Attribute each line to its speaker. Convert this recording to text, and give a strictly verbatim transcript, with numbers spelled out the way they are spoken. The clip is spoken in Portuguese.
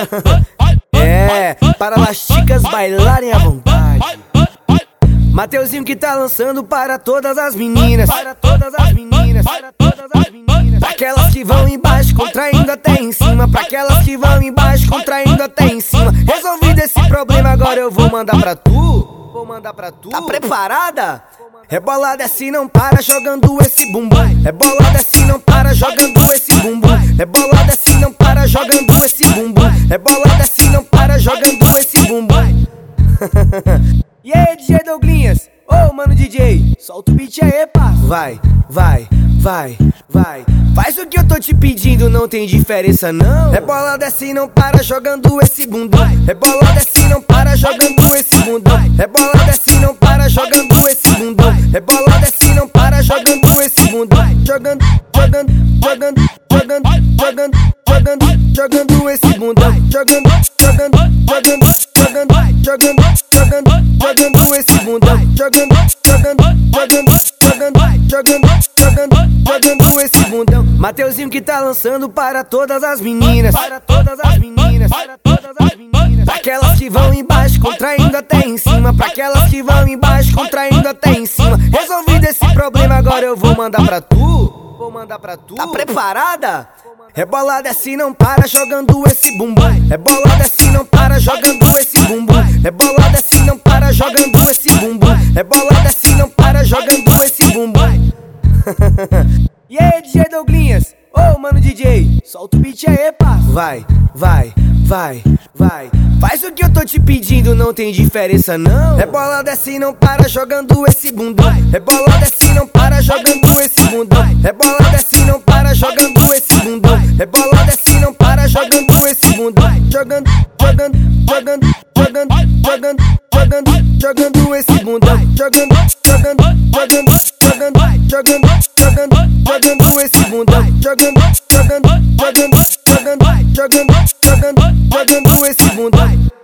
Speaker 1: É, para as chicas bailarem à vontade. Mateuzinho que tá lançando para todas as meninas, para todas as meninas, para todas as meninas. Pra aquelas que vão embaixo, contraindo até em cima. Pra aquelas que vão embaixo, contraindo até em cima. Resolvido esse problema, agora eu vou mandar pra tu. Vou mandar pra tu. Tá preparada? Rebolada assim não para jogando esse bumbum. Rebolada assim não para jogando esse bumbum. Rebolada assim não para jogando esse bumbum. Rebolada assim não para jogando esse bumbum. E aí, D J Douglinhas? Ô, oh, mano D J, solta o beat aí, pá. Vai, vai, vai, vai. Faz o que eu tô te pedindo, não tem diferença não. Rebolada assim não para jogando esse bundão. Rebolada assim não para jogando esse bundão. Rebolada assim não para jogando esse bundão. Rebolada assim não para jogando esse bundão. Jogando, jogando, jogando, jogando, jogando, jogando, jogando esse bundão. Jogando, jogando, jogando, jogando, jogando, jogando, jogando esse bundão. Jogando, jogando, jogando, jogando, jogando, jogando, jogando esse bundão. Mateuzinho que tá lançando para todas as meninas, para todas as meninas, para todas as meninas. Pra aquelas que vão embaixo, contraindo até em cima. Pra aquelas que vão embaixo, contraindo até em cima. Resolvido esse problema, agora eu vou mandar pra tu. Vou mandar pra tu. Tá preparada? Rebolada assim não para jogando esse bumbum. Rebolada assim não para jogando esse bumbum. Rebolada assim não para jogando esse bumbum. Rebolada assim não para jogando esse bumbum. E aí, D J Douglinhas? Ô, oh, mano D J, solta o beat aí, pá. Vai, vai, vai, vai. Faz o que eu tô te pedindo, não tem diferença não. Rebolada assim não para jogando esse bundão. Rebolada assim não para jogando esse bundão. Rebolada assim não para jogando esse bundão. Rebolada assim não para jogando esse bundão. Jogando, jogando, jogando, jogando, jogando, jogando, jogando esse bundão. Jogando, jogando, jogando, jogando, jogando, jogando, jogando esse bundão. Jogando, jogando, jogando, jogando, jogando, jogando, jogando esse bundão.